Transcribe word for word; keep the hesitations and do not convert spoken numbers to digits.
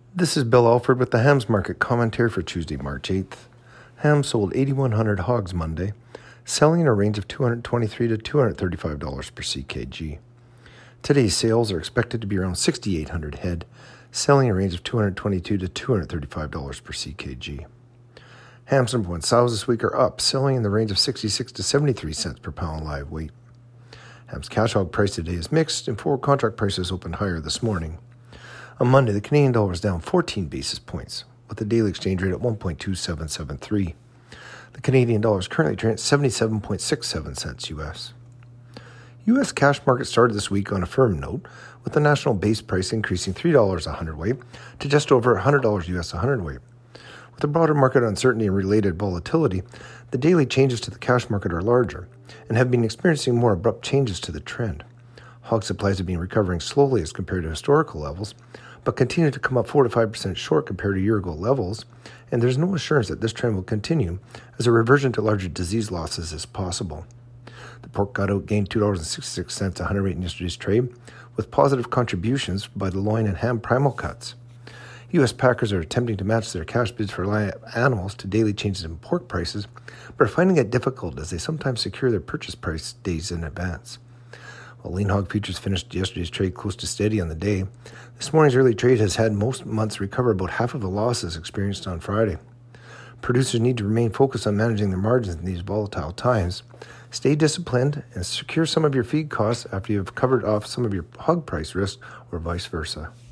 This is Bill Alford with the Hams Market Commentary for Tuesday, March eighth. Hams sold eighty-one hundred hogs Monday, selling in a range of two hundred twenty-three dollars to two hundred thirty-five dollars per C K G. Today's sales are expected to be around sixty-eight hundred head, selling in a range of two hundred twenty-two dollars to two hundred thirty-five dollars per C K G. Hams number one sows this week are up, selling in the range of sixty-six to seventy-three cents per pound live weight. Hams cash hog price today is mixed, and forward contract prices opened higher this morning. On Monday, the Canadian dollar was down fourteen basis points, with the daily exchange rate at one point two seven seven three. The Canadian dollar is currently trading at seventy-seven point six seven cents U S. U S cash market started this week on a firm note, with the national base price increasing three dollars a hundredweight to just over one hundred dollars U S a hundredweight. With the broader market uncertainty and related volatility, the daily changes to the cash market are larger and have been experiencing more abrupt changes to the trend. Hog supplies have been recovering slowly as compared to historical levels, but continue to come up four to five percent short compared to year-ago levels, and there's no assurance that this trend will continue as a reversion to larger disease losses is possible. The pork cutout gained two dollars and sixty-six cents a hundredweight in yesterday's trade, with positive contributions by the loin and ham primal cuts. U S packers are attempting to match their cash bids for live animals to daily changes in pork prices, but are finding it difficult as they sometimes secure their purchase price days in advance. While lean hog futures finished yesterday's trade close to steady on the day, this morning's early trade has had most months recover about half of the losses experienced on Friday. Producers need to remain focused on managing their margins in these volatile times. Stay disciplined and secure some of your feed costs after you have covered off some of your hog price risk or vice versa.